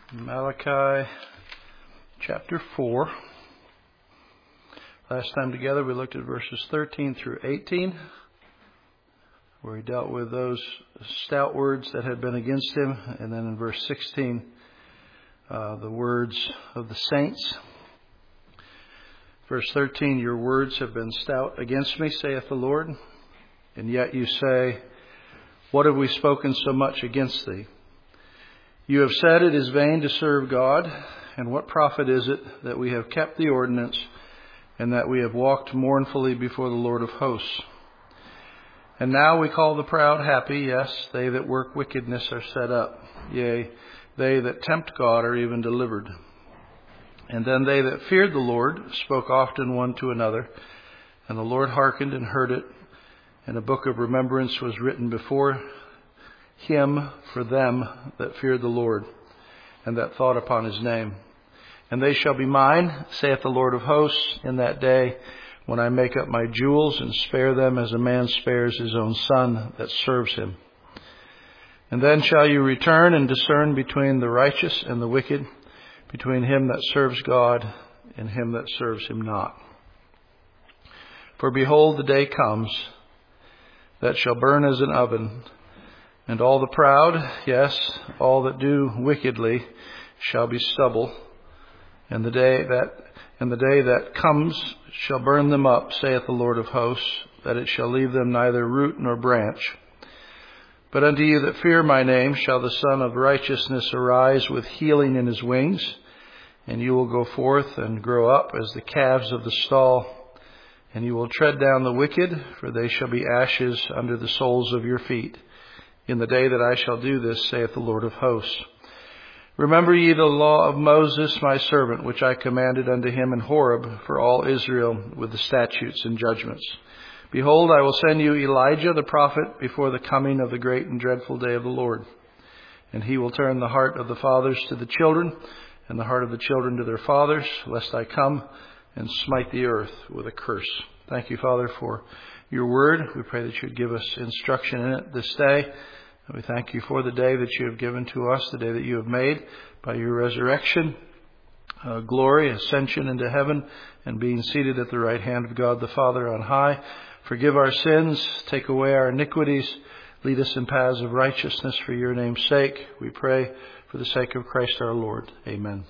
Malachi chapter 4. Last time together we looked at verses 13 through 18, where he dealt with those stout words that had been against him. And then in verse 16, the words of the saints. Verse 13, your words have been stout against me, saith the Lord. And yet you say, what have we spoken so much against thee? You have said it is vain to serve God, and what profit is it that we have kept the ordinance, and that we have walked mournfully before the Lord of hosts? And now we call the proud happy, yes, they that work wickedness are set up, yea, they that tempt God are even delivered. And then they that feared the Lord spoke often one to another, and the Lord hearkened and heard it, and a book of remembrance was written before him for them that feared the Lord, and that thought upon his name. And they shall be mine, saith the Lord of hosts, in that day, when I make up my jewels, and spare them as a man spares his own son that serves him. And then shall you return and discern between the righteous and the wicked, between him that serves God and him that serves him not. For behold, the day comes that shall burn as an oven, and all the proud, yes, all that do wickedly, shall be stubble. And the day that comes shall burn them up, saith the Lord of hosts, that it shall leave them neither root nor branch. But unto you that fear my name shall the Son of Righteousness arise with healing in his wings, and you will go forth and grow up as the calves of the stall, and you will tread down the wicked, for they shall be ashes under the soles of your feet. In the day that I shall do this, saith the Lord of hosts. Remember ye the law of Moses my servant, which I commanded unto him in Horeb for all Israel, with the statutes and judgments. Behold, I will send you Elijah the prophet before the coming of the great and dreadful day of the Lord. And he will turn the heart of the fathers to the children, and the heart of the children to their fathers, lest I come and smite the earth with a curse. Thank you, Father, for your word. We pray that you would give us instruction in it this day. And we thank you for the day that you have given to us, the day that you have made by your resurrection, glory, ascension into heaven, and being seated at the right hand of God the Father on high. Forgive our sins, take away our iniquities, lead us in paths of righteousness for your name's sake. We pray for the sake of Christ our Lord. Amen.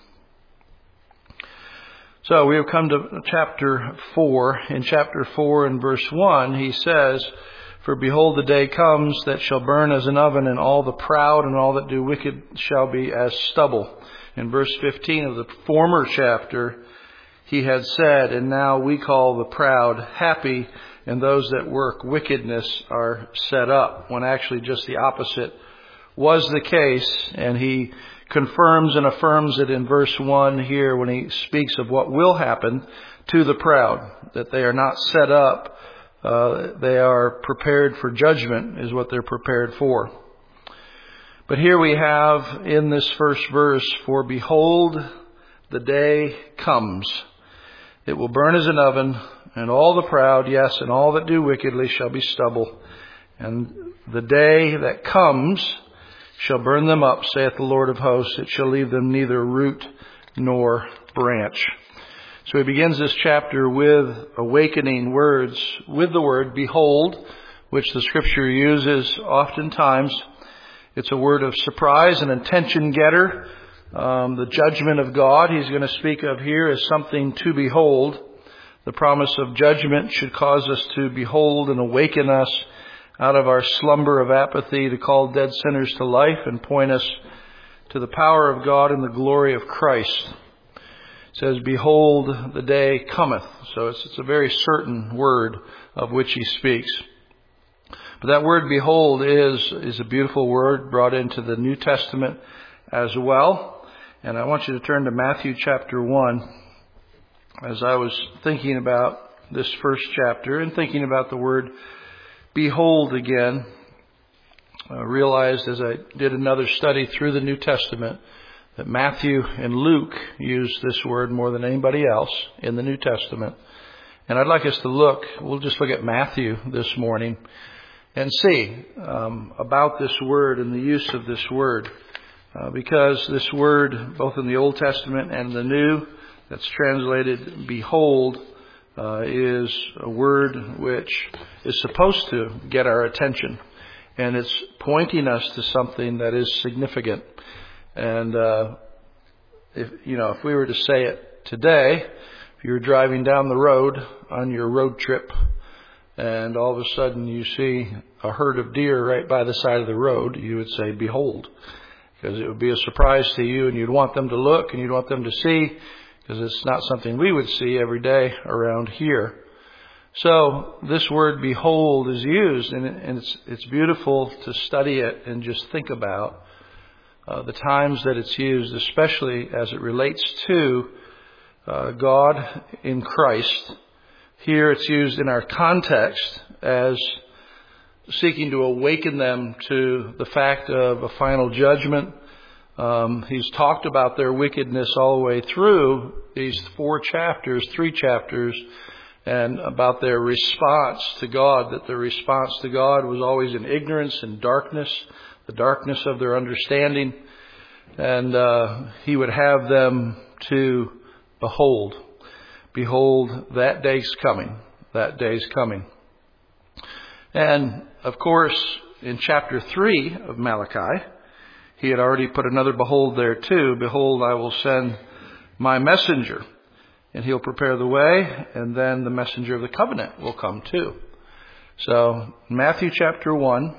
So we have come to chapter 4. In chapter 4 and verse 1, he says, for behold, the day comes that shall burn as an oven, and all the proud and all that do wicked shall be as stubble. In verse 15 of the former chapter, he had said, and now we call the proud happy, and those that work wickedness are set up, when actually just the opposite was the case. And he confirms and affirms it in verse 1 here when he speaks of what will happen to the proud, that they are not set up. They are prepared for judgment is what they're prepared for. But here we have in this first verse, for behold, the day comes. It will burn as an oven, and all the proud, yes, and all that do wickedly shall be stubble. And the day that comes shall burn them up, saith the Lord of hosts. It shall leave them neither root nor branch. So he begins this chapter with awakening words, with the word behold, which the scripture uses oftentimes. It's a word of surprise, an attention getter. The judgment of God he's going to speak of here is something to behold. The promise of judgment should cause us to behold and awaken us out of our slumber of apathy, to call dead sinners to life and point us to the power of God and the glory of Christ. It says, behold, the day cometh. So it's a very certain word of which he speaks. But that word behold is a beautiful word brought into the New Testament as well. And I want you to turn to Matthew chapter 1. As I was thinking about this first chapter and thinking about the word behold again, I realized as I did another study through the New Testament that Matthew and Luke use this word more than anybody else in the New Testament. And I'd like us to we'll just look at Matthew this morning and see about this word and the use of this word. because this word, both in the Old Testament and the New, that's translated behold, is a word which is supposed to get our attention. And it's pointing us to something that is significant. And if we were to say it today, if you were driving down the road on your road trip and all of a sudden you see a herd of deer right by the side of the road, you would say, behold. Because it would be a surprise to you and you'd want them to look and you'd want them to see, because it's not something we would see every day around here. So this word behold is used, and it's beautiful to study it and just think about the times that it's used, especially as it relates to God in Christ. Here it's used in our context as seeking to awaken them to the fact of a final judgment. He's talked about their wickedness all the way through these 3 chapters, and about their response to God, that their response to God was always in ignorance and darkness, the darkness of their understanding. And he would have them to behold, that day's coming, that day's coming. And, of course, in chapter 3 of Malachi, he had already put another behold there too. Behold, I will send my messenger, and he'll prepare the way, and then the messenger of the covenant will come too. So, Matthew chapter 1,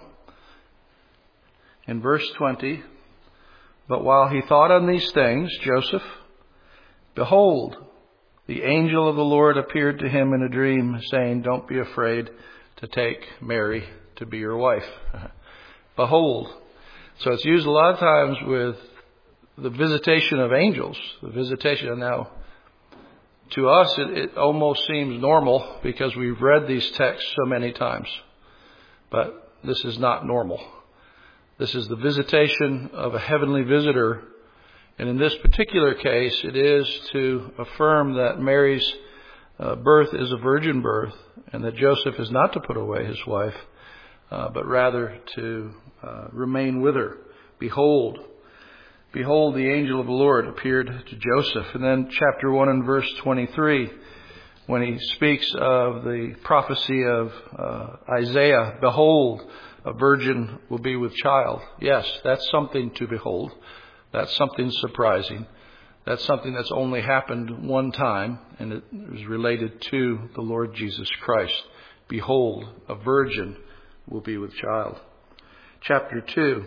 in verse 20, but while he thought on these things, Joseph, behold, the angel of the Lord appeared to him in a dream, saying, don't be afraid to take Mary to be your wife. Behold. So it's used a lot of times with the visitation of angels. The visitation. Now, to us, it almost seems normal because we've read these texts so many times. But this is not normal. This is the visitation of a heavenly visitor. And in this particular case, it is to affirm that Mary's birth is a virgin birth, and that Joseph is not to put away his wife, but rather to remain with her. Behold, the angel of the Lord appeared to Joseph. And then chapter 1 and verse 23, when he speaks of the prophecy of Isaiah, behold, a virgin will be with child. Yes, that's something to behold. That's something surprising. That's something that's only happened one time, and it is related to the Lord Jesus Christ. Behold, a virgin will be with child. Chapter 2,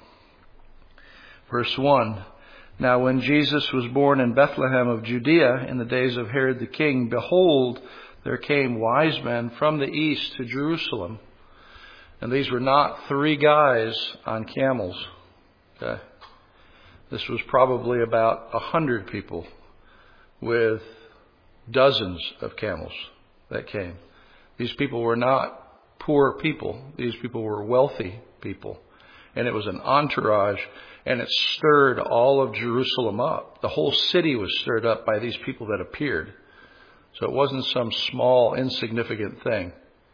verse 1. Now when Jesus was born in Bethlehem of Judea in the days of Herod the king, behold, there came wise men from the east to Jerusalem. And these were not 3 guys on camels. Okay. This was probably about 100 people with dozens of camels that came. These people were not poor people. These people were wealthy people. And it was an entourage, and it stirred all of Jerusalem up. The whole city was stirred up by these people that appeared. So it wasn't some small, insignificant thing.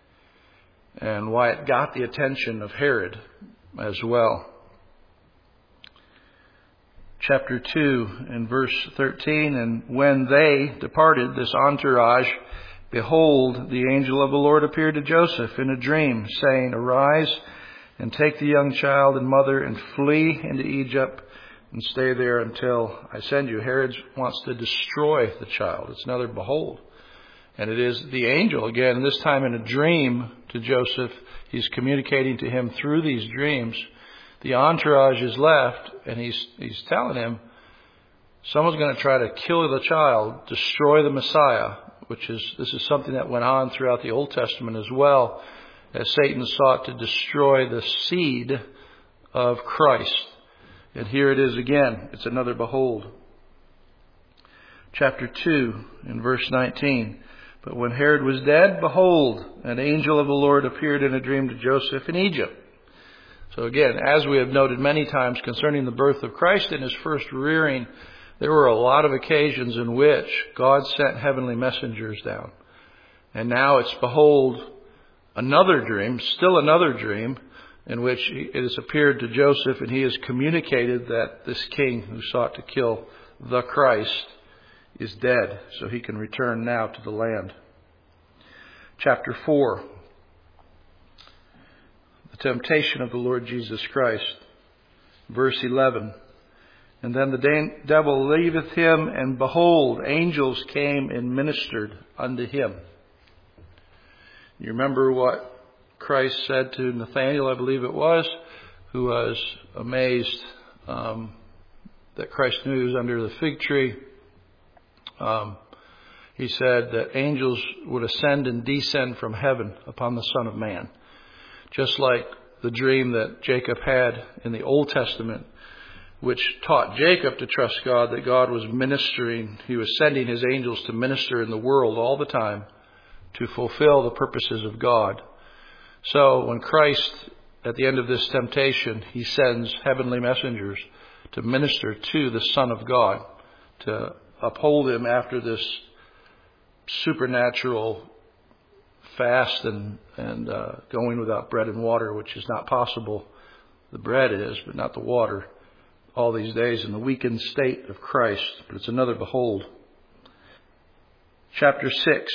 And why it got the attention of Herod as well. Chapter 2 and verse 13, and when they departed, this entourage, behold, the angel of the Lord appeared to Joseph in a dream, saying, arise and take the young child and mother and flee into Egypt and stay there until I send you. Herod wants to destroy the child. It's another behold. And it is the angel, again, this time in a dream to Joseph. He's communicating to him through these dreams. The entourage is left, and he's telling him, someone's going to try to kill the child, destroy the Messiah, this is something that went on throughout the Old Testament as well, as Satan sought to destroy the seed of Christ. And here it is again. It's another behold. Chapter 2 in verse 19. But when Herod was dead, behold, an angel of the Lord appeared in a dream to Joseph in Egypt. So again, as we have noted many times concerning the birth of Christ and his first rearing, there were a lot of occasions in which God sent heavenly messengers down. And now it's behold, another dream, still another dream, in which it has appeared to Joseph, and he has communicated that this king who sought to kill the Christ is dead, so he can return now to the land. Chapter 4, the temptation of the Lord Jesus Christ. Verse 11, and then the devil leaveth him, and behold, angels came and ministered unto him. You remember what Christ said to Nathanael, I believe it was, who was amazed that Christ knew he was under the fig tree. He said that angels would ascend and descend from heaven upon the Son of Man. Just like the dream that Jacob had in the Old Testament, which taught Jacob to trust God, that God was ministering. He was sending his angels to minister in the world all the time to fulfill the purposes of God. So when Christ, at the end of this temptation, he sends heavenly messengers to minister to the Son of God, to uphold him after this supernatural fast and going without bread and water, which is not possible. The bread is, but not the water, all these days in the weakened state of Christ. But it's another behold. Chapter 6.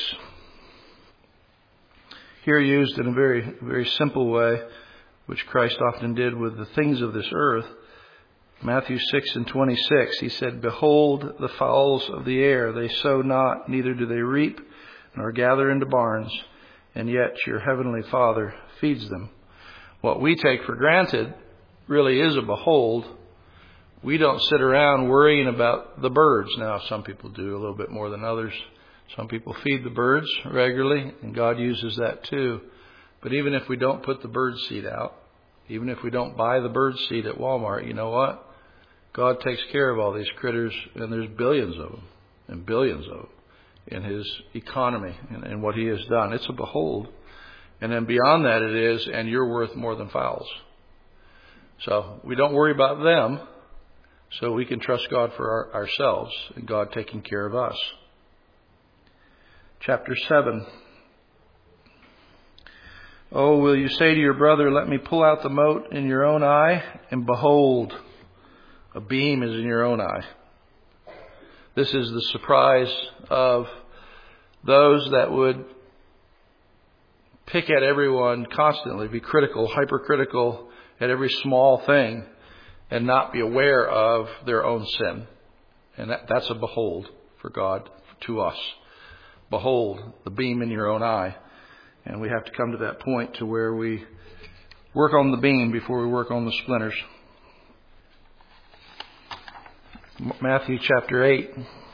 Here used in a very, very simple way, which Christ often did with the things of this earth. Matthew 6:26, he said, behold the fowls of the air, they sow not, neither do they reap, nor gather into barns, and yet your heavenly Father feeds them. What we take for granted really is a behold. We don't sit around worrying about the birds. Now, some people do a little bit more than others. Some people feed the birds regularly, and God uses that too. But even if we don't put the bird seed out, even if we don't buy the bird seed at Walmart, you know what? God takes care of all these critters, and there's billions of them and billions of them in his economy and what he has done. It's a behold. And then beyond that it is, and you're worth more than fowls. So we don't worry about them, so we can trust God for ourselves and God taking care of us. Chapter 7. Oh, will you say to your brother, let me pull out the mote in your own eye, and behold, a beam is in your own eye. This is the surprise of those that would pick at everyone constantly, be critical, hypercritical at every small thing, and not be aware of their own sin. And that's a behold for God to us. Behold, the beam in your own eye. And we have to come to that point to where we work on the beam before we work on the splinters. Matthew chapter 8,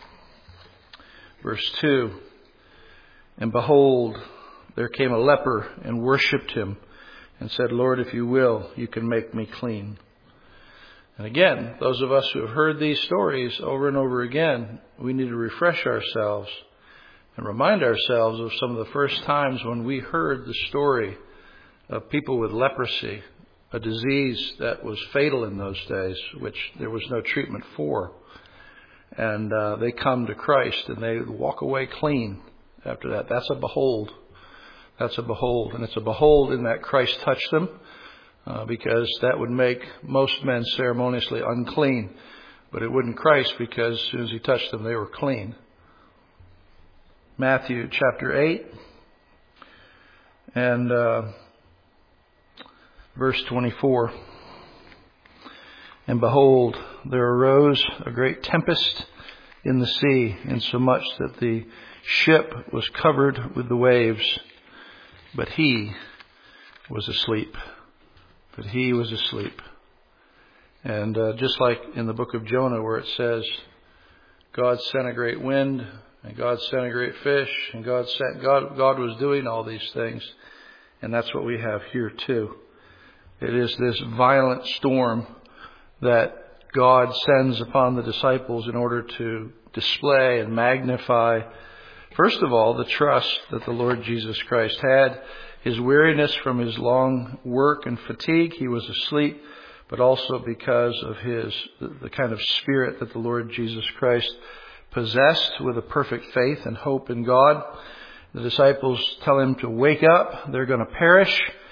verse 2. And behold, there came a leper and worshipped him and said, Lord, if you will, you can make me clean. And again, those of us who have heard these stories over and over again, we need to refresh ourselves and remind ourselves of some of the first times when we heard the story of people with leprosy, a disease that was fatal in those days, which there was no treatment for. And they come to Christ and they walk away clean after that. That's a behold. That's a behold. And it's a behold in that Christ touched them, because that would make most men ceremoniously unclean. But it wouldn't Christ, because as soon as he touched them, they were clean. Matthew chapter 8 and verse 24. And behold, there arose a great tempest in the sea, insomuch that the ship was covered with the waves. But he was asleep. But he was asleep. And just like in the book of Jonah, where it says, God sent a great wind, and God sent a great fish, and God was doing all these things. And that's what we have here too. It is this violent storm that God sends upon the disciples in order to display and magnify, first of all, the trust that the Lord Jesus Christ had, his weariness from his long work and fatigue. He was asleep, but also because of the kind of spirit that the Lord Jesus Christ possessed with a perfect faith and hope in God. The disciples tell him to wake up. They're going to perish.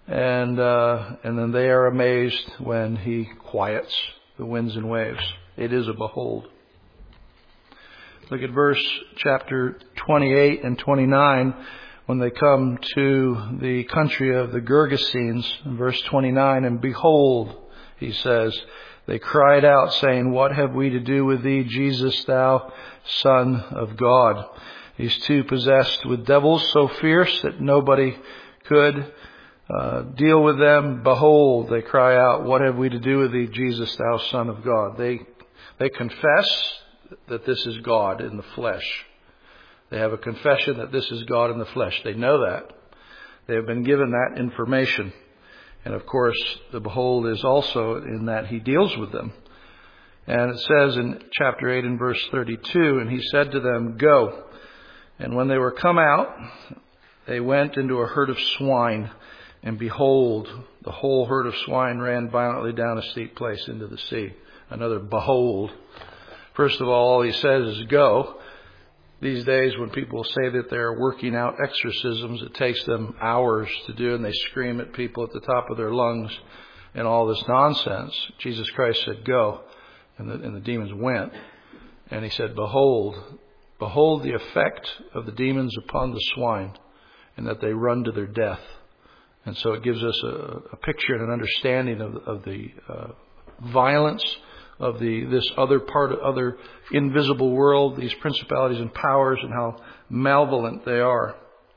And then they are amazed when he quiets the winds and waves. It is a behold. Look at chapter 28 and 29 when they come to the country of the Gergesenes. In verse 29, and behold, he says, they cried out, saying, what have we to do with thee, Jesus, thou Son of God? These two possessed with devils so fierce that nobody could deal with them. Behold, they cry out, what have we to do with thee, Jesus, thou Son of God? They confess that this is God in the flesh. They have a confession that this is God in the flesh. They know that. They have been given that information. And of course, the behold is also in that he deals with them. And it says in chapter 8 and verse 32, and he said to them, go. And when they were come out, they went into a herd of swine. And behold, the whole herd of swine ran violently down a steep place into the sea. Another behold. First of all he says is go. These days when people say that they're working out exorcisms, it takes them hours to do, and they scream at people at the top of their lungs and all this nonsense. Jesus Christ said go, and the demons went. And he said, behold the effect of the demons upon the swine, and that they run to their death. And so it gives us a picture and an understanding of the violence of this other invisible world, these principalities and powers, and how malevolent they are.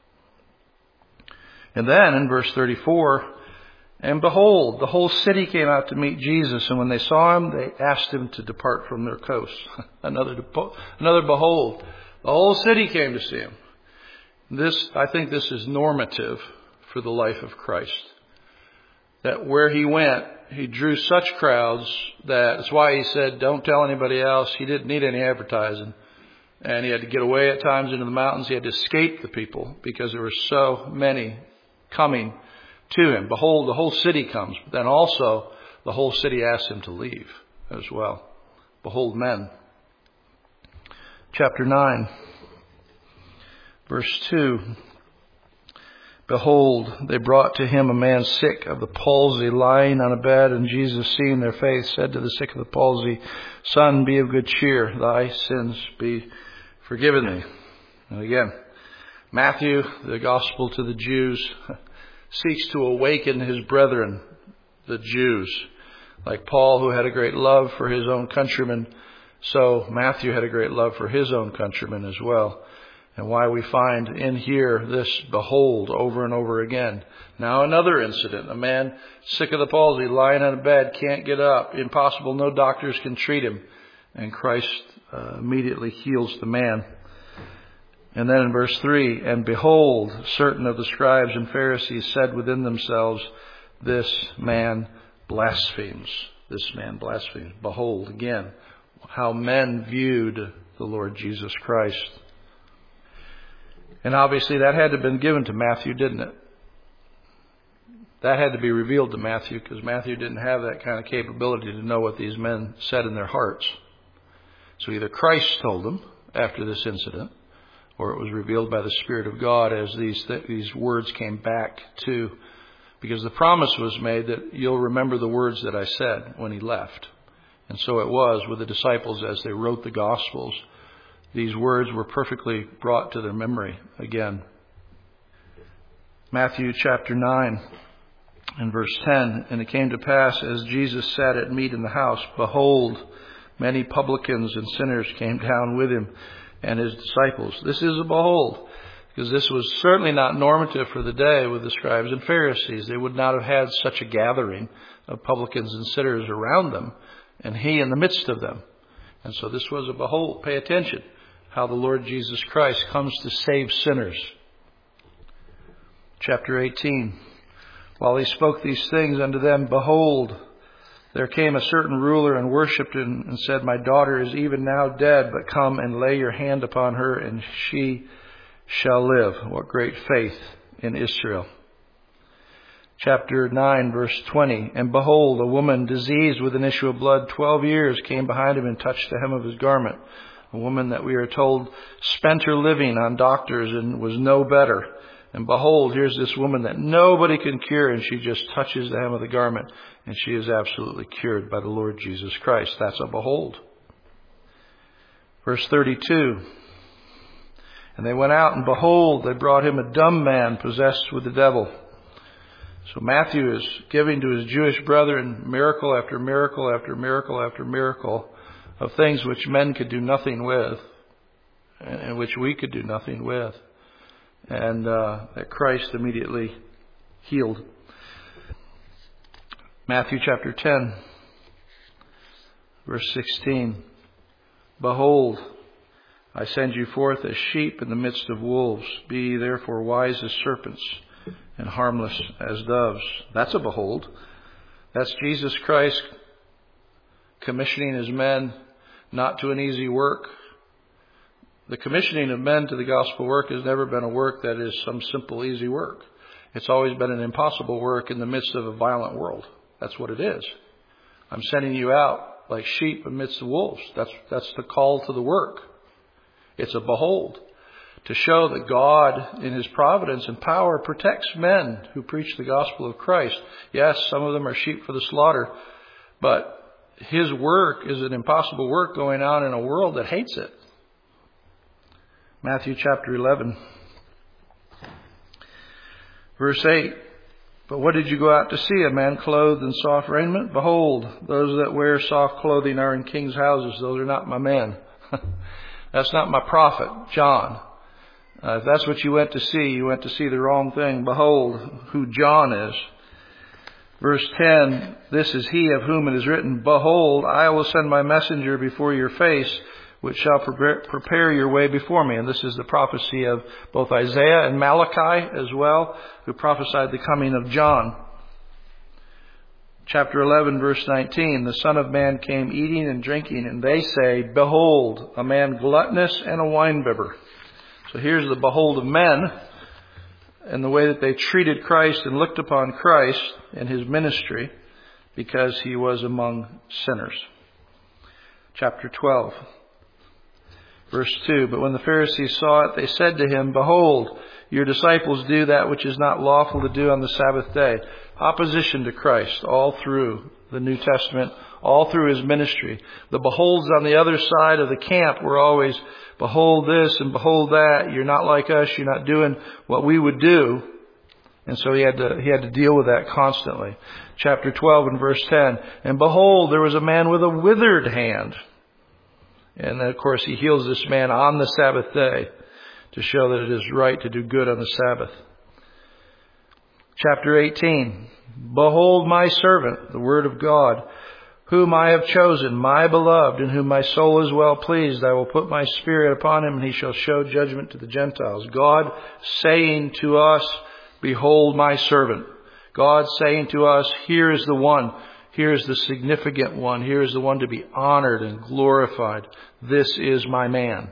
And then in verse 34, and behold, the whole city came out to meet Jesus, and when they saw him, they asked him to depart from their coast. Another behold. The whole city came to see him. I think this is normative for the life of Christ. That where he went, he drew such crowds that's why he said, don't tell anybody else. He didn't need any advertising. And he had to get away at times into the mountains. He had to escape the people because there were so many coming to him. Behold, the whole city comes. But then also, the whole city asked him to leave as well. Behold, men. Chapter 9, verse 2. Behold, they brought to him a man sick of the palsy, lying on a bed, and Jesus, seeing their faith, said to the sick of the palsy, Son, be of good cheer, thy sins be forgiven thee. And again, Matthew, the gospel to the Jews, seeks to awaken his brethren, the Jews. Like Paul, who had a great love for his own countrymen, so Matthew had a great love for his own countrymen as well. And why we find in here this behold over and over again. Now another incident. A man sick of the palsy, lying on a bed, can't get up. Impossible. No doctors can treat him. And Christ immediately heals the man. And then in verse 3, and behold, certain of the scribes and Pharisees said within themselves, this man blasphemes. This man blasphemes. Behold, again, how men viewed the Lord Jesus Christ. And obviously that had to have been given to Matthew, didn't it? That had to be revealed to Matthew because Matthew didn't have that kind of capability to know what these men said in their hearts. So either Christ told them after this incident, or it was revealed by the Spirit of God as these words came back to, because the promise was made that you'll remember the words that I said when he left. And so it was with the disciples as they wrote the Gospels. These words were perfectly brought to their memory again. Matthew chapter 9 and verse 10. And it came to pass as Jesus sat at meat in the house, behold, many publicans and sinners came down with him and his disciples. This is a behold, because this was certainly not normative for the day with the scribes and Pharisees. They would not have had such a gathering of publicans and sinners around them, and he in the midst of them. And so this was a behold. Pay attention how the Lord Jesus Christ comes to save sinners. Chapter 18. While he spoke these things unto them, behold, there came a certain ruler and worshipped him and said, my daughter is even now dead, but come and lay your hand upon her and she shall live. What great faith in Israel. Chapter 9, verse 20. And behold, a woman diseased with an issue of blood 12 years came behind him and touched the hem of his garment. A woman that we are told spent her living on doctors and was no better. And behold, here's this woman that nobody can cure, and she just touches the hem of the garment, and she is absolutely cured by the Lord Jesus Christ. That's a behold. Verse 32. And they went out, and behold, they brought him a dumb man possessed with the devil. So Matthew is giving to his Jewish brethren miracle after miracle after miracle after miracle of things which men could do nothing with, and which we could do nothing with. And that Christ immediately healed. Matthew chapter 10, verse 16. Behold, I send you forth as sheep in the midst of wolves. Be ye therefore wise as serpents and harmless as doves. That's a behold. That's Jesus Christ commissioning his men not to an easy work. The commissioning of men to the gospel work has never been a work that is some simple, easy work. It's always been an impossible work in the midst of a violent world. That's what it is. I'm sending you out like sheep amidst the wolves. That's the call to the work. It's a behold, to show that God, in his providence and power, protects men who preach the gospel of Christ. Yes, some of them are sheep for the slaughter, but his work is an impossible work going on in a world that hates it. Matthew chapter 11, verse 8. But what did you go out to see? A man clothed in soft raiment? Behold, those that wear soft clothing are in kings' houses. Those are not my men. That's not my prophet, John. If that's what you went to see, you went to see the wrong thing. Behold who John is. Verse 10, this is he of whom it is written, Behold, I will send my messenger before your face, which shall prepare your way before me. And this is the prophecy of both Isaiah and Malachi as well, who prophesied the coming of John. Chapter 11, verse 19, the Son of Man came eating and drinking, and they say, Behold, a man gluttonous and a winebibber. So here's the behold of men and the way that they treated Christ and looked upon Christ and his ministry because he was among sinners. Chapter 12, verse 2, but when the Pharisees saw it, they said to him, Behold, your disciples do that which is not lawful to do on the Sabbath day. Opposition to Christ all through the New Testament, all through his ministry. The beholds on the other side of the camp were always, behold this and behold that. You're not like us. You're not doing what we would do. And so he had to deal with that constantly. Chapter 12 and verse 10. And behold, there was a man with a withered hand. And of course he heals this man on the Sabbath day to show that it is right to do good on the Sabbath. Chapter 18. Behold my servant, the word of God, whom I have chosen, my beloved, in whom my soul is well pleased. I will put my spirit upon him, and he shall show judgment to the Gentiles. God saying to us, Behold my servant. God saying to us, here is the one. Here is the significant one. Here is the one to be honored and glorified. This is my man.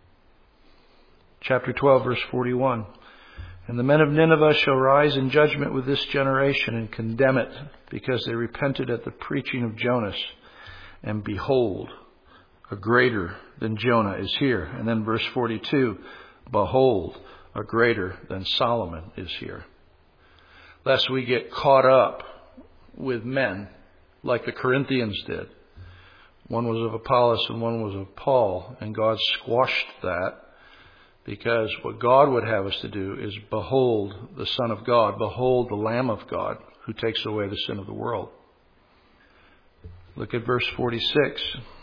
Chapter 12, verse 41. And the men of Nineveh shall rise in judgment with this generation and condemn it, because they repented at the preaching of Jonas. And behold, a greater than Jonah is here. And then verse 42, behold, a greater than Solomon is here. Lest we get caught up with men like the Corinthians did. One was of Apollos and one was of Paul, and God squashed that. Because what God would have us to do is behold the Son of God, behold the Lamb of God who takes away the sin of the world. Look at verse 46.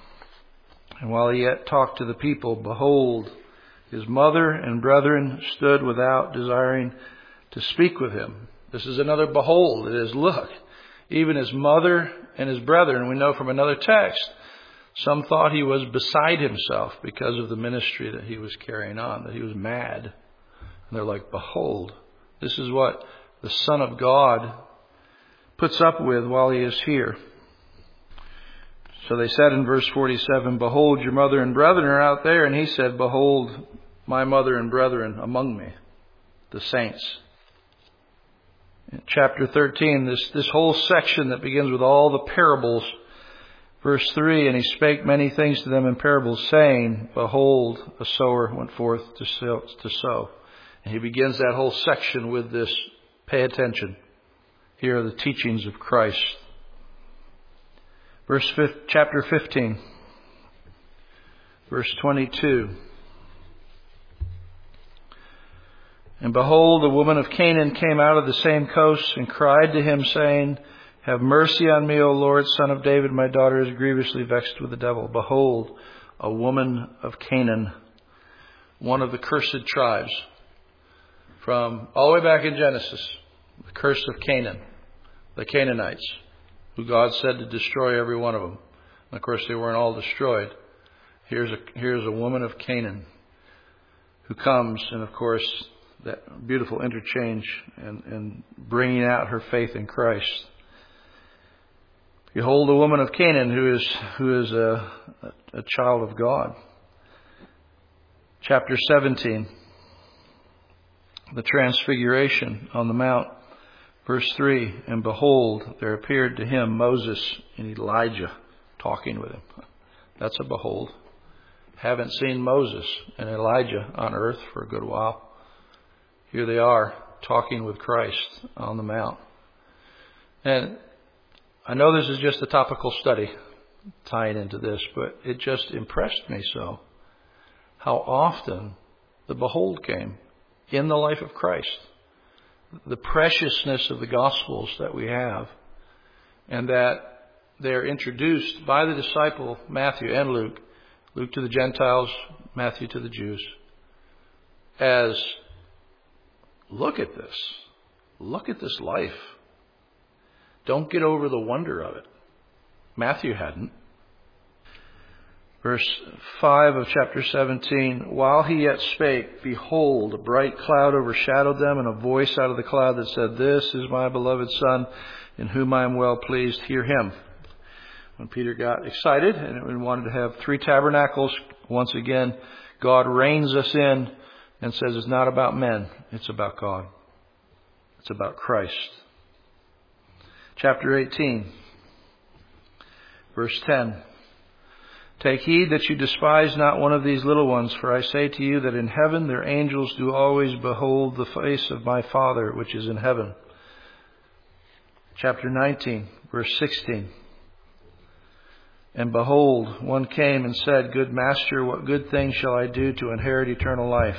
And while he yet talked to the people, behold, his mother and brethren stood without, desiring to speak with him. This is another behold. It is look. Even his mother and his brethren, we know from another text, some thought he was beside himself because of the ministry that he was carrying on, that he was mad. And they're like, behold, this is what the Son of God puts up with while he is here. So they said in verse 47, behold, your mother and brethren are out there. And he said, behold, my mother and brethren among me, the saints. In chapter 13, this whole section that begins with all the parables. Verse 3, and he spake many things to them in parables, saying, behold, a sower went forth to sow. And he begins that whole section with this, pay attention. Here are the teachings of Christ. Chapter 15, verse 22. And behold, a woman of Canaan came out of the same coast and cried to him, saying, Have mercy on me, O Lord, Son of David. My daughter is grievously vexed with the devil. Behold, a woman of Canaan, one of the cursed tribes. From all the way back in Genesis, the curse of Canaan, the Canaanites, who God said to destroy every one of them. And of course, they weren't all destroyed. Here's a woman of Canaan who comes, and of course, that beautiful interchange and bringing out her faith in Christ. Behold, a woman of Canaan who is a child of God. Chapter 17, the Transfiguration on the Mount. Verse 3, And behold, there appeared to him Moses and Elijah talking with him. That's a behold. Haven't seen Moses and Elijah on earth for a good while. Here they are talking with Christ on the Mount. And I know this is just a topical study tying into this, but it just impressed me so how often the behold came in the life of Christ. The preciousness of the Gospels that we have, and that they're introduced by the disciple Matthew and Luke, Luke to the Gentiles, Matthew to the Jews, as look at this. Look at this life. Don't get over the wonder of it. Matthew hadn't. Verse 5 of chapter 17, While he yet spake, behold, a bright cloud overshadowed them, and a voice out of the cloud that said, This is my beloved Son, in whom I am well pleased. Hear him. When Peter got excited and wanted to have 3 tabernacles, once again, God reins us in and says it's not about men, it's about God. It's about Christ. Chapter 18, verse 10. Take heed that you despise not one of these little ones, for I say to you that in heaven their angels do always behold the face of my Father which is in heaven. Chapter 19, verse 16. And behold, one came and said, Good Master, what good thing shall I do to inherit eternal life?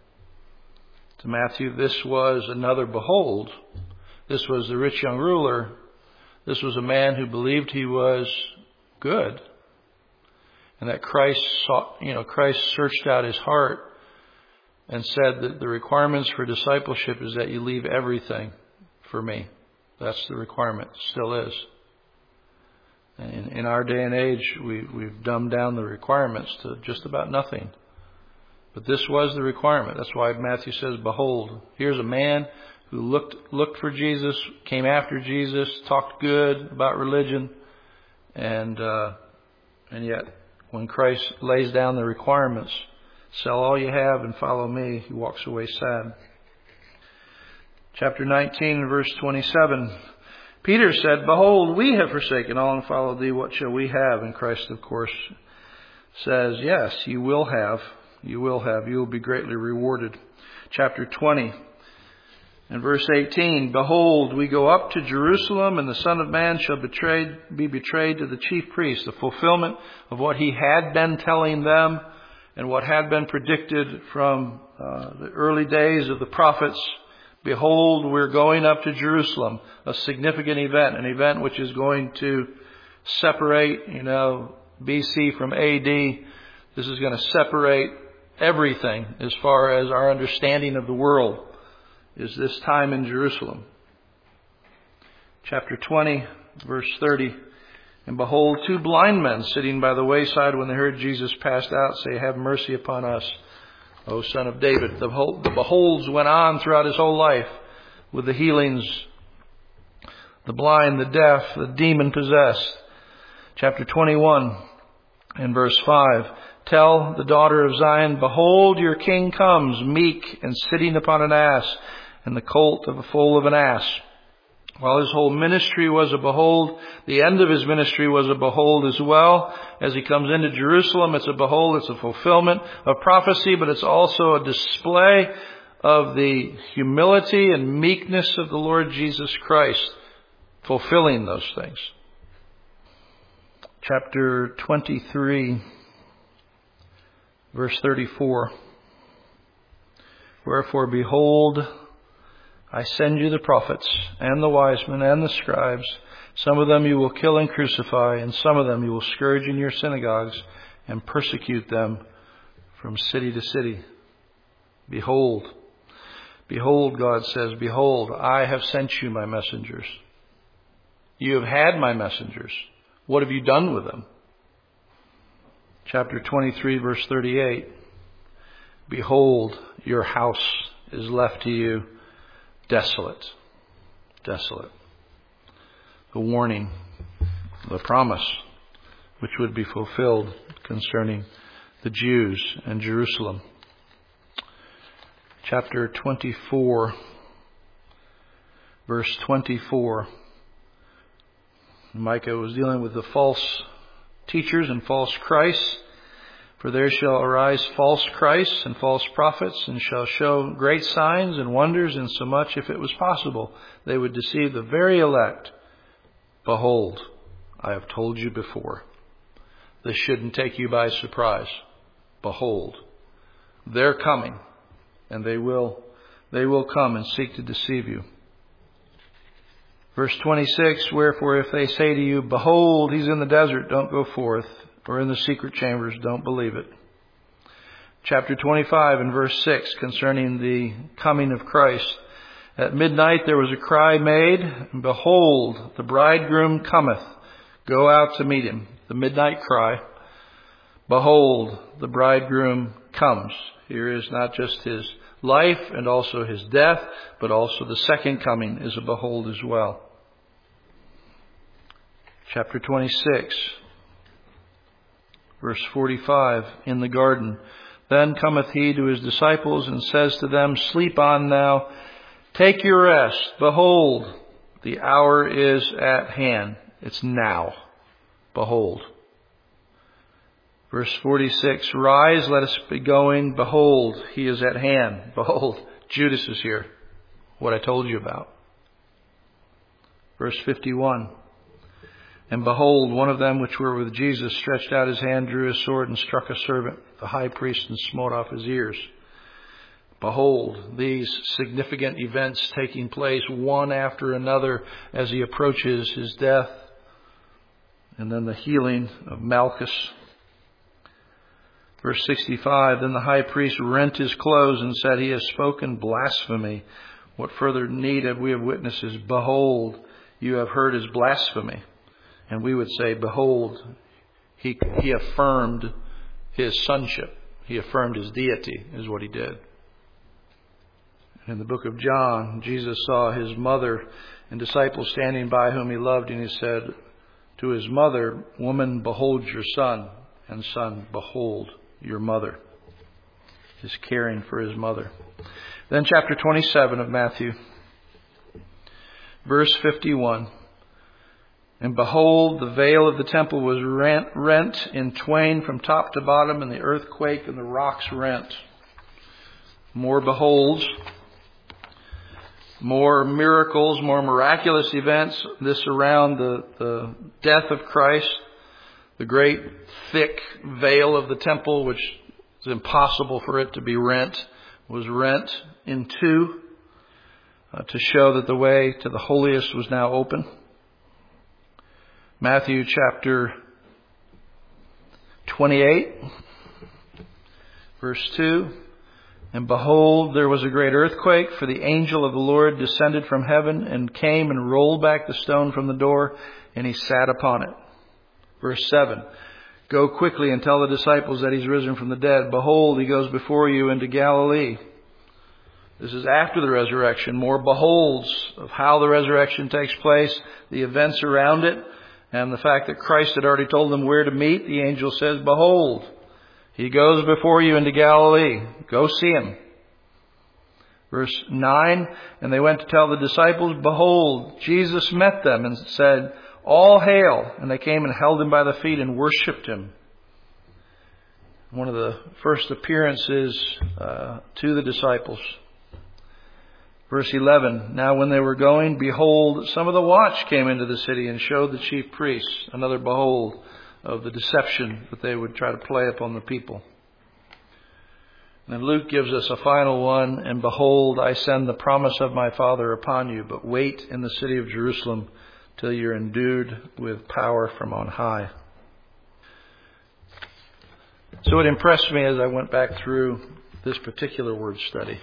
To Matthew, this was another behold. This was the rich young ruler. This was a man who believed he was good. And that Christ searched out his heart and said that the requirements for discipleship is that you leave everything for me. That's the requirement. Still is. And in our day and age, we've dumbed down the requirements to just about nothing. But this was the requirement. That's why Matthew says, Behold, here's a man who looked for Jesus, came after Jesus, talked good about religion, and yet when Christ lays down the requirements, sell all you have and follow me, he walks away sad. Chapter 19 and verse 27. Peter said, Behold, we have forsaken all and followed thee. What shall we have? And Christ, of course, says, Yes, you will have. You will have. You will be greatly rewarded. Chapter 20 and verse 18. Behold, we go up to Jerusalem, and the Son of Man shall be betrayed to the chief priests. The fulfillment of what he had been telling them and what had been predicted from the early days of the prophets. Behold, we're going up to Jerusalem, a significant event, an event which is going to separate, BC from AD. This is going to separate everything as far as our understanding of the world is this time in Jerusalem. Chapter 20, verse 30. And behold, 2 blind men sitting by the wayside when they heard Jesus passed out say, Have mercy upon us, O Son of David. The beholds went on throughout his whole life with the healings, the blind, the deaf, the demon-possessed. Chapter 21 and verse 5. Tell the daughter of Zion, Behold, your king comes, meek and sitting upon an ass, and the colt of a foal of an ass. While his whole ministry was a behold, the end of his ministry was a behold as well. As he comes into Jerusalem, it's a behold, it's a fulfillment of prophecy, but it's also a display of the humility and meekness of the Lord Jesus Christ, fulfilling those things. Chapter 23, verse 34. Wherefore, behold, I send you the prophets and the wise men and the scribes. Some of them you will kill and crucify, and some of them you will scourge in your synagogues and persecute them from city to city. Behold, behold, God says, behold, I have sent you my messengers. You have had my messengers. What have you done with them? Chapter 23, verse 38. Behold, your house is left to you desolate. Desolate. The warning, the promise, which would be fulfilled concerning the Jews and Jerusalem. Chapter 24, verse 24. Micah was dealing with the false teachers and false Christs. For there shall arise false Christs and false prophets, and shall show great signs and wonders, insomuch, if it was possible, they would deceive the very elect. Behold, I have told you before. This shouldn't take you by surprise. Behold, they're coming, and they will come and seek to deceive you. Verse 26, wherefore if they say to you, behold, he's in the desert, don't go forth, or in the secret chambers, don't believe it. Chapter 25 and verse 6, concerning the coming of Christ. At midnight there was a cry made, and behold, the bridegroom cometh. Go out to meet him. The midnight cry. Behold, the bridegroom comes. Here is not just his life and also his death, but also the second coming is a behold as well. Chapter 26, verse 45, in the garden. Then cometh he to his disciples and says to them, sleep on now, take your rest. Behold, the hour is at hand. It's now. Behold. Verse 46, rise, let us be going. Behold, he is at hand. Behold, Judas is here. What I told you about. Verse 51, and behold, one of them which were with Jesus stretched out his hand, drew his sword, and struck a servant, the high priest, and smote off his ears. Behold, these significant events taking place one after another as he approaches his death. And then the healing of Malchus. Verse 65, then the high priest rent his clothes and said, he has spoken blasphemy. What further need have we of witnesses? Behold, you have heard his blasphemy. And we would say, behold, he affirmed his sonship. He affirmed his deity, is what he did. In the book of John, Jesus saw his mother and disciples standing by whom he loved, and he said to his mother, woman, behold your son, and son, behold your mother. His caring for his mother. Then chapter 27 of Matthew, verse 51. And behold, the veil of the temple was rent in twain from top to bottom, and the earth quaked and the rocks rent. More beholds, more miracles, more miraculous events. This around the death of Christ. The great thick veil of the temple, which is impossible for it to be rent, was rent in two to show that the way to the holiest was now open. Matthew chapter 28, verse 2. And behold, there was a great earthquake, for the angel of the Lord descended from heaven and came and rolled back the stone from the door, and he sat upon it. Verse 7. Go quickly and tell the disciples that he's risen from the dead. Behold, he goes before you into Galilee. This is after the resurrection. More beholds of how the resurrection takes place, the events around it, and the fact that Christ had already told them where to meet. The angel says, behold, he goes before you into Galilee. Go see him. Verse 9, and they went to tell the disciples, behold, Jesus met them and said, all hail. And they came and held him by the feet and worshipped him. One of the first appearances to the disciples Verse 11, now when they were going, behold, some of the watch came into the city and showed the chief priests. Another behold of the deception that they would try to play upon the people. And then Luke gives us a final one, and behold, I send the promise of my Father upon you, but wait in the city of Jerusalem till you're endued with power from on high. So it impressed me as I went back through this particular word study.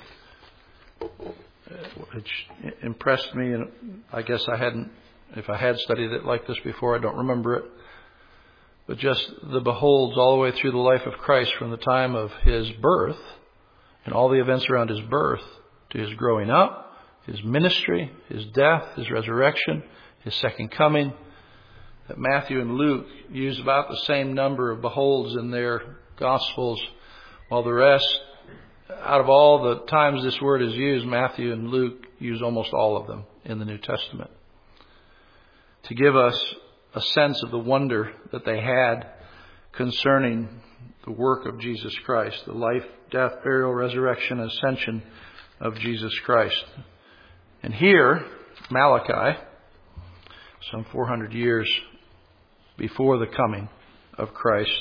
Which impressed me, and I guess if I had studied it like this before, I don't remember it. But just the beholds all the way through the life of Christ, from the time of His birth and all the events around His birth to His growing up, His ministry, His death, His resurrection, His second coming, that Matthew and Luke use about the same number of beholds in their Gospels, while the rest, out of all the times this word is used, Matthew and Luke use almost all of them in the New Testament, to give us a sense of the wonder that they had concerning the work of Jesus Christ, the life, death, burial, resurrection, ascension of Jesus Christ. And here, Malachi, some 400 years before the coming of Christ,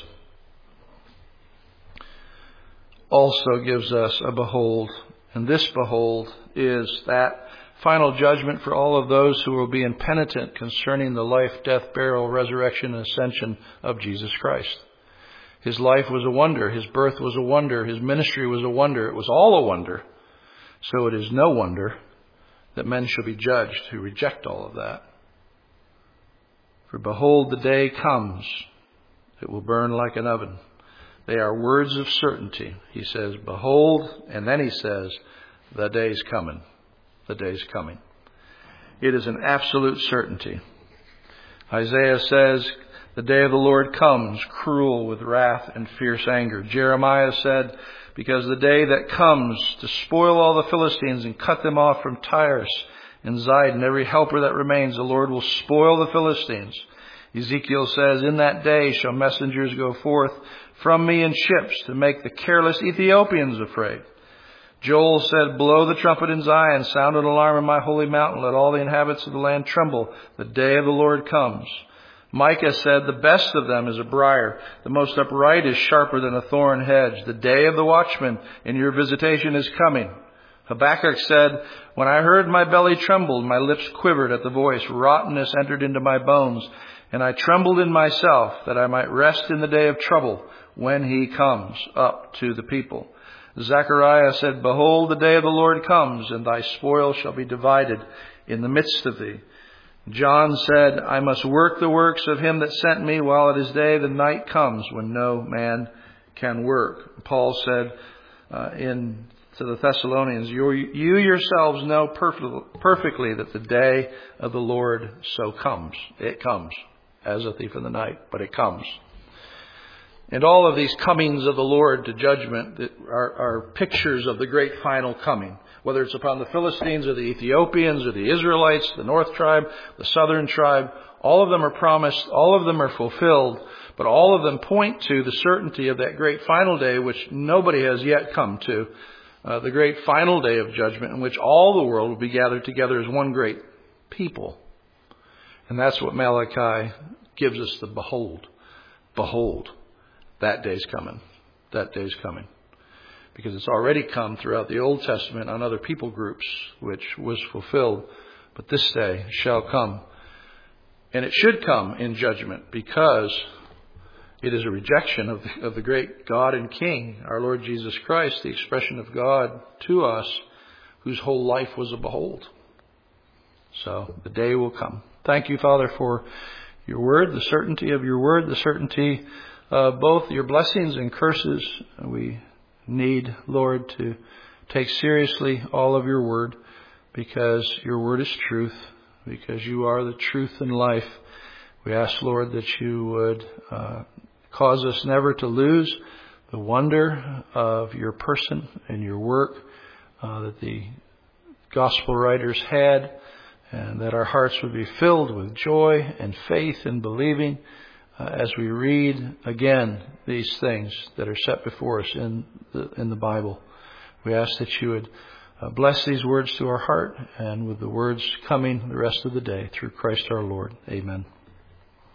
also gives us a behold. And this behold is that final judgment for all of those who will be impenitent concerning the life, death, burial, resurrection, and ascension of Jesus Christ. His life was a wonder. His birth was a wonder. His ministry was a wonder. It was all a wonder. So it is no wonder that men shall be judged who reject all of that. For behold, the day comes. It will burn like an oven. They are words of certainty. He says, behold, and then he says, the day's coming. The day's coming. It is an absolute certainty. Isaiah says, the day of the Lord comes, cruel with wrath and fierce anger. Jeremiah said, because the day that comes to spoil all the Philistines and cut them off from Tyrus and Zidon, every helper that remains, the Lord will spoil the Philistines. Ezekiel says, in that day shall messengers go forth from me in ships to make the careless Ethiopians afraid. Joel said, blow the trumpet in Zion, sound an alarm in my holy mountain, let all the inhabitants of the land tremble. The day of the Lord comes. Micah said, the best of them is a briar, the most upright is sharper than a thorn hedge. The day of the watchman in your visitation is coming. Habakkuk said, when I heard, my belly trembled, my lips quivered at the voice, rottenness entered into my bones, and I trembled in myself, that I might rest in the day of trouble, when he comes up to the people. Zechariah said, behold, the day of the Lord comes, and thy spoil shall be divided in the midst of thee. John said, I must work the works of him that sent me, while it is day, the night comes, when no man can work. Paul said to the Thessalonians, you yourselves know perfectly that the day of the Lord so comes. It comes as a thief in the night, but it comes. And all of these comings of the Lord to judgment are pictures of the great final coming. Whether it's upon the Philistines or the Ethiopians or the Israelites, the north tribe, the southern tribe, all of them are promised, all of them are fulfilled, but all of them point to the certainty of that great final day, which nobody has yet come to. The great final day of judgment, in which all the world will be gathered together as one great people. And that's what Malachi gives us, the behold. Behold, that day's coming. That day's coming. Because it's already come throughout the Old Testament on other people groups, which was fulfilled. But this day shall come. And it should come in judgment, because it is a rejection of the great God and King, our Lord Jesus Christ, the expression of God to us, whose whole life was a behold. So the day will come. Thank you, Father, for your word, the certainty of your word, the certainty of both your blessings and curses. We need, Lord, to take seriously all of your word, because your word is truth, because you are the truth and life. We ask, Lord, that you would cause us never to lose the wonder of your person and your work that the gospel writers had, and that our hearts would be filled with joy and faith and believing as we read again these things that are set before us in the Bible. We ask that you would Bless these words to our heart, and with the words coming the rest of the day, through Christ our Lord. Amen.